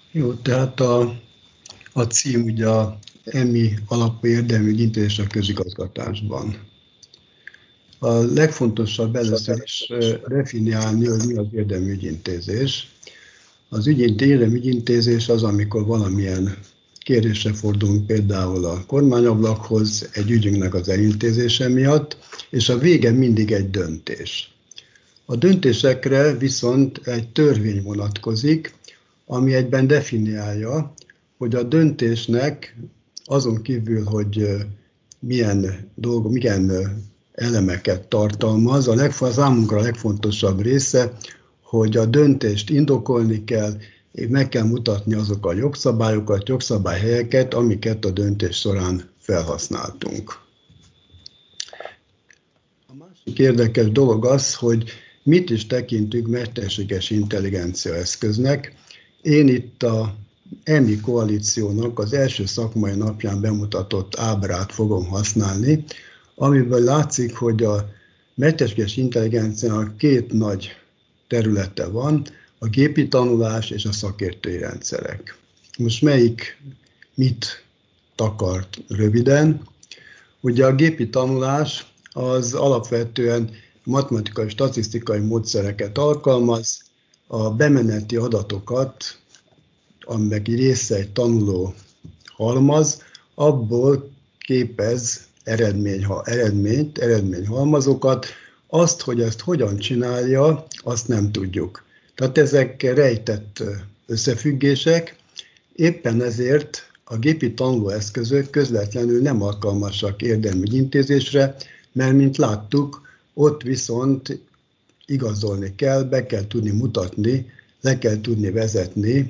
Jó, tehát a cím ugye a EMI alapú érdemi intézés a közigazgatásban. A legfontosabb először is definiálni, hogy mi az érdemi ügyintézés. Az érdemi ügyintézés az, amikor valamilyen kérdésre fordulunk például a kormányablakhoz egy ügyünknek az elintézése miatt, és a vége mindig egy döntés. A döntésekre viszont egy törvény vonatkozik, ami egyben definiálja, hogy a döntésnek azon kívül, hogy milyen elemeket tartalmaz, számunkra a legfontosabb része, hogy a döntést indokolni kell, és meg kell mutatni azok a jogszabályokat, jogszabályhelyeket, amiket a döntés során felhasználtunk. A másik érdekes dolog az, hogy mit is tekintünk mesterséges intelligencia eszköznek. Én itt a EMI koalíciónak az első szakmai napján bemutatott ábrát fogom használni, amiből látszik, hogy a mesterséges intelligenciának két nagy területe van, a gépi tanulás és a szakértői rendszerek. Most melyik mit takart röviden? Ugye a gépi tanulás az alapvetően matematikai, statisztikai módszereket alkalmaz, a bemeneti adatokat, aminek része egy tanuló halmaz, abból képez eredményhalmazokat, azt, hogy ezt hogyan csinálja, azt nem tudjuk. Tehát ezek rejtett összefüggések, éppen ezért a gépi tanulóeszközök közvetlenül nem alkalmasak érdemi ügyintézésre, mert mint láttuk, ott viszont igazolni kell, be kell tudni mutatni, le kell tudni vezetni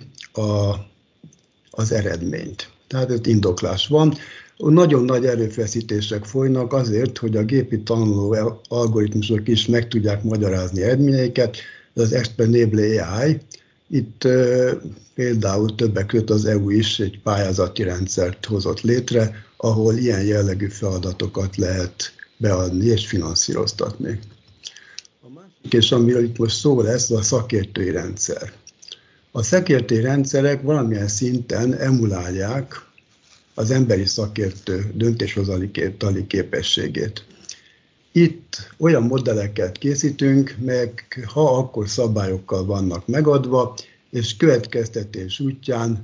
az eredményt. Tehát ez indoklás van. Nagyon nagy erőfeszítések folynak azért, hogy a gépi tanuló algoritmusok is meg tudják magyarázni eredményeiket, az Explainable AI. Itt például többek között az EU is egy pályázati rendszert hozott létre, ahol ilyen jellegű feladatokat lehet beadni és finanszíroztatni. A másik, és amiről itt most szó lesz, a szakértői rendszer. A szakértői rendszerek valamilyen szinten emulálják az emberi szakértő döntéshozatali képességét. Itt olyan modelleket készítünk, melyek akkor szabályokkal vannak megadva, és következtetés útján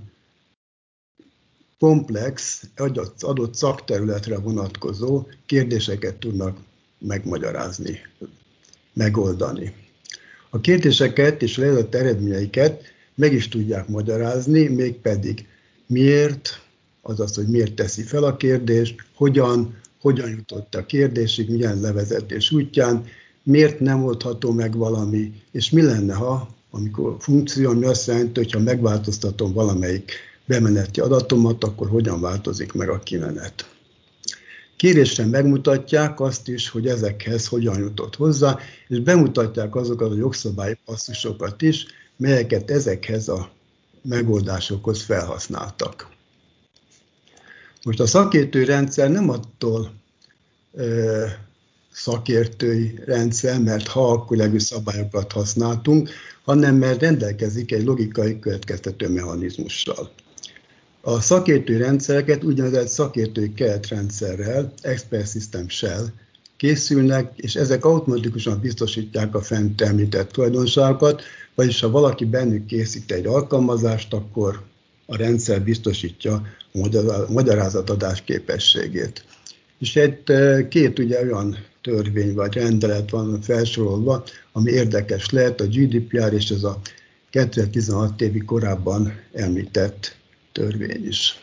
komplex, adott szakterületre vonatkozó kérdéseket tudnak megmagyarázni, megoldani. A kérdéseket és leadott eredményeiket meg is tudják magyarázni, mégpedig miért, azaz, hogy miért teszi fel a kérdést, hogyan jutott a kérdésig, milyen levezetés útján, miért nem oldható meg valami, és mi lenne, amikor funkció, ami azt jelenti, hogy ha megváltoztatom valamelyik bemeneti adatomat, akkor hogyan változik meg a kimenet. Kérésre megmutatják azt is, hogy ezekhez hogyan jutott hozzá, és bemutatják azokat a jogszabályi passzusokat is, melyeket ezekhez a megoldásokhoz felhasználtak. Most a szakértői rendszer nem attól szakértői rendszer, mert alkulagú szabályokat használtunk, hanem mert rendelkezik egy logikai következtető mechanizmussal. A szakértői rendszereket úgynevezett szakértői keretrendszerrel, Expert System Shell készülnek, és ezek automatikusan biztosítják a fent említett tulajdonságokat, vagyis ha valaki bennük készít egy alkalmazást, akkor a rendszer biztosítja a magyarázatadás képességét. És két olyan törvény vagy rendelet van felsorolva, ami érdekes lehet, a GDPR és ez a 2016 évi korábban említett törvény is.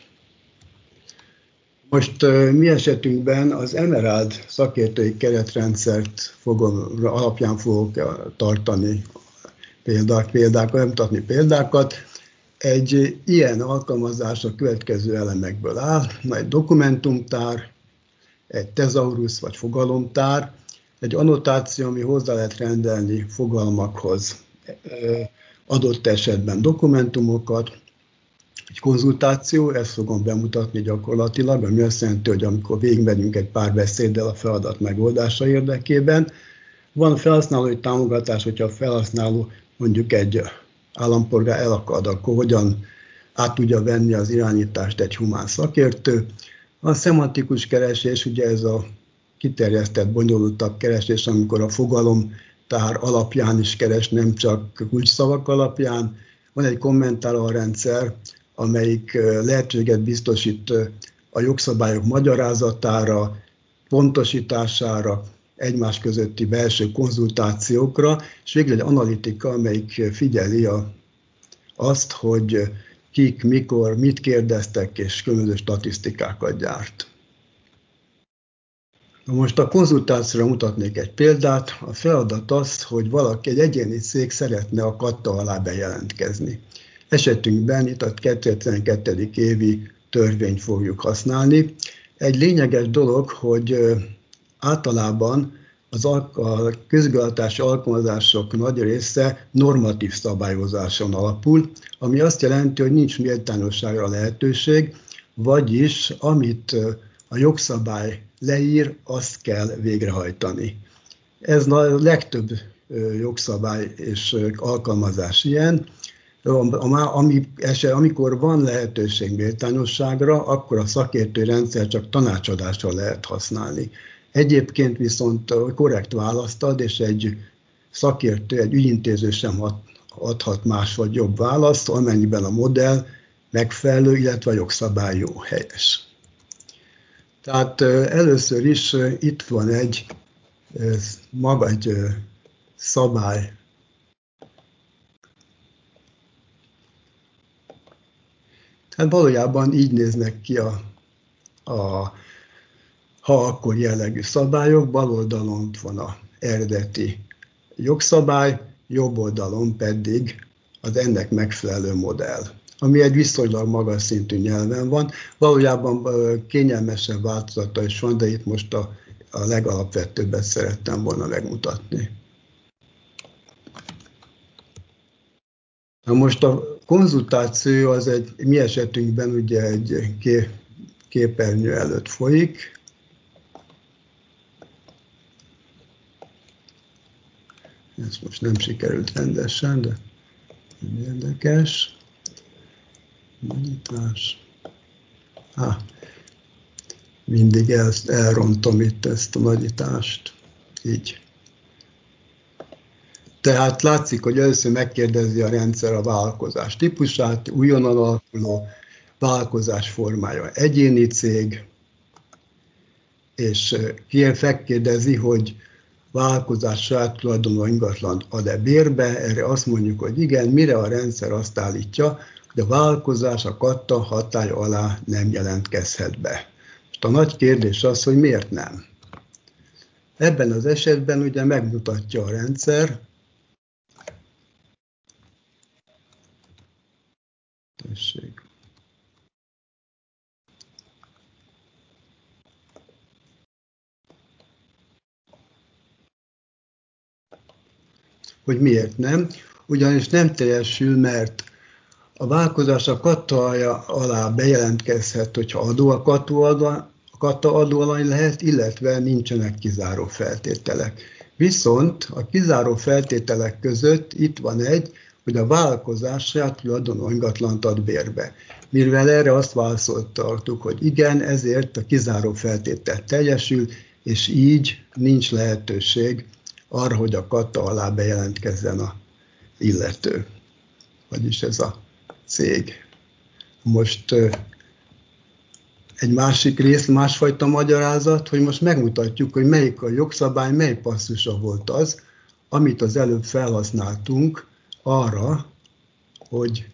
Most mi esetünkben az Emerald szakértői keretrendszert alapján fogok tartani példákat. Egy ilyen alkalmazás a következő elemekből áll, egy dokumentumtár, egy tezaurus vagy fogalomtár, egy annotáció, ami hozzá lehet rendelni fogalmakhoz, adott esetben dokumentumokat, egy konzultáció, ezt fogom bemutatni gyakorlatilag, ami azt jelenti, hogy amikor végigmegyünk egy párbeszéddel a feladat megoldása érdekében. Van felhasználói támogatás, hogyha a felhasználó mondjuk egy állampolgár elakad, akkor hogyan át tudja venni az irányítást egy humán szakértő. A szemantikus keresés, ugye ez a kiterjesztett, bonyolultabb keresés, amikor a fogalomtár alapján is keres, nem csak kulcsszavak alapján. Van egy kommentálórendszer, amelyik lehetőséget biztosít a jogszabályok magyarázatára, pontosítására, egymás közötti belső konzultációkra, és végül egy analitika, amelyik figyeli azt, hogy kik, mikor, mit kérdeztek, és különböző statisztikákat gyárt. Na most a konzultációra mutatnék egy példát. A feladat az, hogy valaki, egy egyéni cég szeretne a katta alá bejelentkezni. Esetünkben itt a 2012. évi törvényt fogjuk használni. Egy lényeges dolog, hogy általában a közigazgatási alkalmazások nagy része normatív szabályozáson alapul, ami azt jelenti, hogy nincs méltányosságra lehetőség, vagyis amit a jogszabály leír, azt kell végrehajtani. Ez a legtöbb jogszabály és alkalmazás ilyen. Amikor van lehetőség méltányosságra, akkor a szakértői rendszer csak tanácsadásra lehet használni. Egyébként viszont korrekt választ ad, és egy szakértő, egy ügyintéző sem adhat más vagy jobb választ, amennyiben a modell megfelelő, illetve a jogszabály jó, helyes. Tehát először is itt van egy szabály. Tehát valójában így néznek ki ha akkor jellegű szabályok, bal oldalon van az eredeti jogszabály, jobb oldalon pedig az ennek megfelelő modell, ami egy viszonylag magas szintű nyelven van. Valójában kényelmesebb változata is van, de itt most a legalapvetőbbet szerettem volna megmutatni. Na most a konzultáció az mi esetünkben ugye egy képernyő előtt folyik. Ez most nem sikerült rendesen, de érdekes. Nyitás. Mindig elrontom itt ezt a nagyítást. Így. Tehát látszik, hogy először megkérdezi a rendszer a vállalkozás típusát, újonnan alakuló vállalkozás formája egyéni cég, és megkérdezi, hogy vállalkozás saját tulajdonú ingatlant ad-e bérbe, erre azt mondjuk, hogy igen, mire a rendszer azt állítja, hogy a vállalkozás a katta hatálya alá nem jelentkezhet be. Most a nagy kérdés az, hogy miért nem. Ebben az esetben ugye megmutatja a rendszer, tessék. Hogy miért nem. Ugyanis nem teljesül, mert a vállalkozás a katta alá bejelentkezhet, hogyha adó a katta adóalany lehet, illetve nincsenek kizáró feltételek. Viszont a kizáró feltételek között itt van hogy a vállalkozás saját tulajdonú ingatlant ad bérbe. Mivel erre azt válaszoltuk, hogy igen, ezért a kizáró feltétel teljesül, és így nincs lehetőség arra, hogy a katta alá bejelentkezzen az illető, vagyis ez a cég. Most egy másik rész, másfajta magyarázat, hogy most megmutatjuk, hogy melyik a jogszabály, mely passzusa volt az, amit az előbb felhasználtunk arra, hogy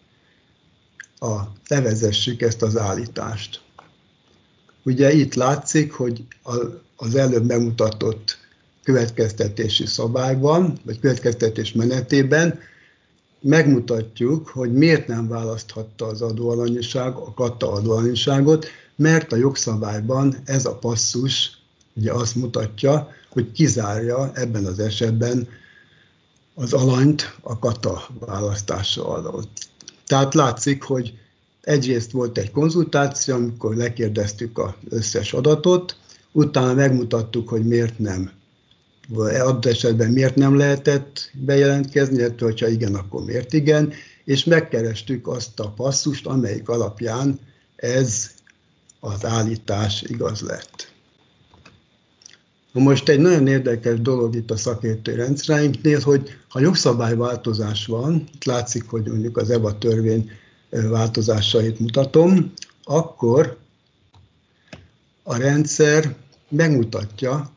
levezessük ezt az állítást. Ugye itt látszik, hogy az előbb bemutatott következtetési szabályban, vagy következtetés menetében megmutatjuk, hogy miért nem választhatta az adóalanyiság a katta adóalanyiságot, mert a jogszabályban ez a passzus ugye azt mutatja, hogy kizárja ebben az esetben az alanyt a katta választása alól. Tehát látszik, hogy egyrészt volt egy konzultáció, amikor lekérdeztük az összes adatot, utána megmutattuk, hogy miért nem, adott esetben miért nem lehetett bejelentkezni, illetve ha igen, akkor miért igen, és megkerestük azt a passzust, amelyik alapján ez az állítás igaz lett. Most egy nagyon érdekes dolog itt a szakértői rendszereinknél, hogy ha jogszabályváltozás van, itt látszik, hogy mondjuk az EBA törvény változásait mutatom, akkor a rendszer megmutatja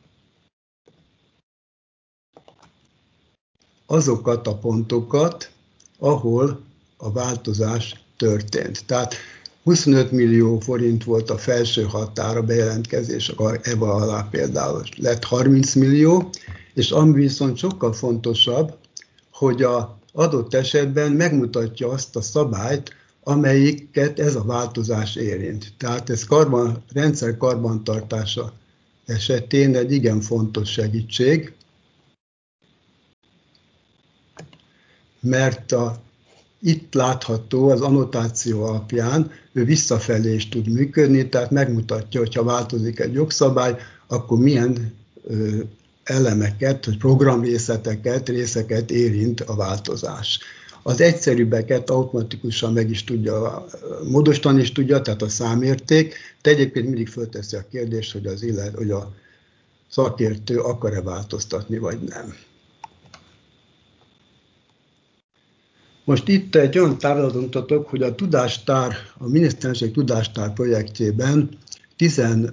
azokat a pontokat, ahol a változás történt. Tehát 25 millió forint volt a felső határa bejelentkezés, a EBA alá például lett 30 millió, és ami viszont sokkal fontosabb, hogy az adott esetben megmutatja azt a szabályt, amelyiket ez a változás érint. Tehát ez rendszer karbantartása esetén egy igen fontos segítség, mert itt látható az annotáció alapján, ő visszafelé is tud működni, tehát megmutatja, hogy ha változik egy jogszabály, akkor milyen elemeket, vagy programrészeket érint a változás. Az egyszerűbbeket automatikusan meg is tudja, módosítani is tudja, tehát a számérték, de egyébként mindig fölteszi a kérdést, hogy a szakértő akar-e változtatni, vagy nem. Most itt egy olyan táblázatot mutatok, hogy a miniszterelnökség Tudástár projektjében 15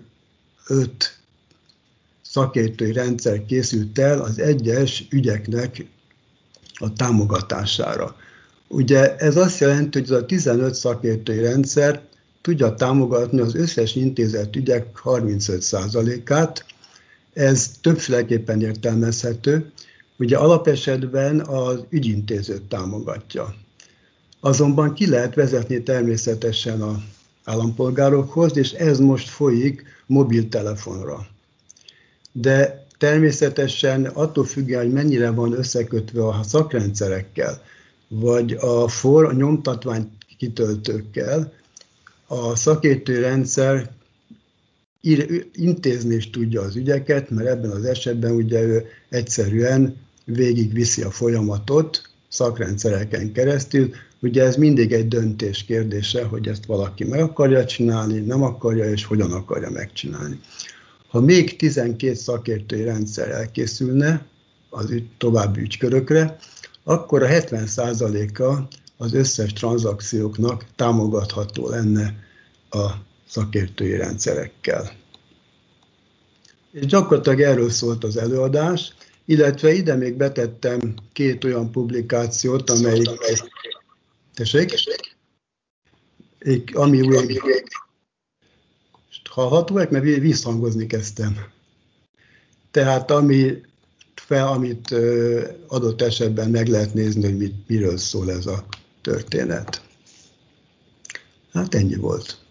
szakértői rendszer készült el az egyes ügyeknek a támogatására. Ugye ez azt jelenti, hogy ez a 15 szakértői rendszer tudja támogatni az összes intézett ügyek 35%-át. Ez többféleképpen értelmezhető. Ugye alapesetben az ügyintézőt támogatja. Azonban ki lehet vezetni természetesen az állampolgárokhoz, és ez most folyik mobiltelefonra. De természetesen attól függően, hogy mennyire van összekötve a szakrendszerekkel, vagy a nyomtatvány kitöltőkkel, a szakértői rendszer intézni is tudja az ügyeket, mert ebben az esetben ugye ő egyszerűen végigviszi a folyamatot szakrendszereken keresztül. Ugye ez mindig egy döntés kérdése, hogy ezt valaki meg akarja csinálni, nem akarja, és hogyan akarja megcsinálni. Ha még 12 szakértői rendszer elkészülne az további ügykörökre, akkor a 70%-a az összes tranzakcióknak támogatható lenne a szakértői rendszerekkel. És gyakorlatilag erről szólt az előadás, illetve ide még betettem 2 olyan publikációt, amelyik... Tessék? Ami hallhatóak, mert visszhangozni kezdtem. Tehát amit adott esetben meg lehet nézni, hogy miről szól ez a történet. Hát ennyi volt.